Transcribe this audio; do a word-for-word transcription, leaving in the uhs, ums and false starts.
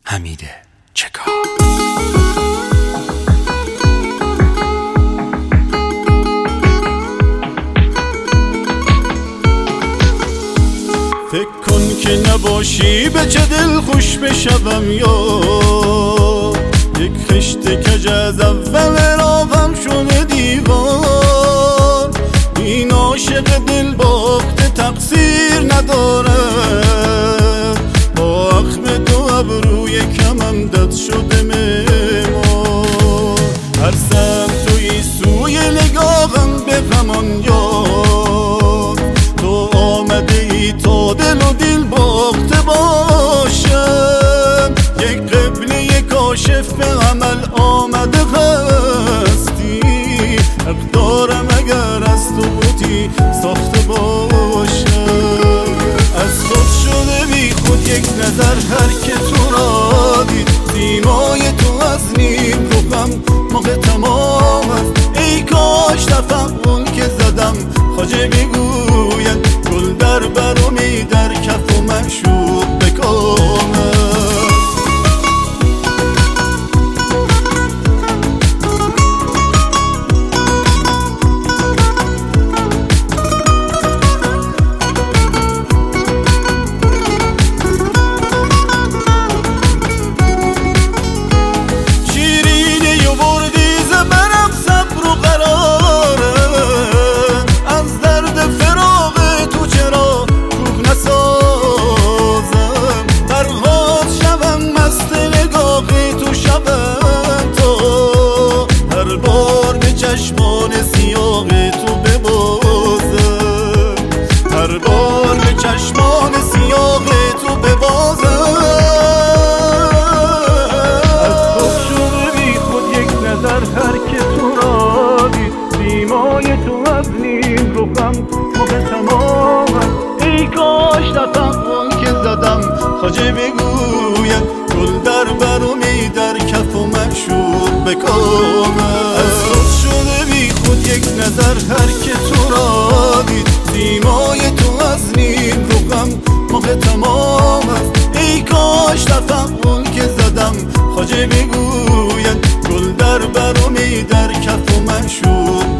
حمید چکار. فکر کن که نباشی به چه دل خوش بشوم، یا یک خشت کج از اول راهم شده دیوار. این عاشق دل باخته تقصیر نداره، با اخم دو ابروی کمم دد شده معمار. هر سمت توی سوی نگاهم به غمان یاد، تو آمده ای تا دل و دل باخته باشم. یک قبله کاشف به عمل آمده هستی، حق دارم اگر از تو بودی ساخته باشم. از خود شده بی خود یک نظر هر که تو را دید، سیمای تو از نیم روغم موقع تمام است. ای کاش تفعول که زدم خواجه میگوید، گل در برمی در کف و معشوق بکامد. چشمان سیاه تو ببازم، هر بار به چشمان سیاه تو ببازم. از خود شده بی خود یک نظر هر که تو را دید، سیمای تو از نیم روغم موقع تمام است. ای کاش تفعول که زدم خواجه بگوید، گل در برمی در کف و معشوق بکامد. از خود شده بی خود یک نظر هر که تو را دید، سیمای تو از نیم روغم موقع تمام است. ای کاش تفعول که زدم خواجه بگوید، گل در برمی در کف و معشوق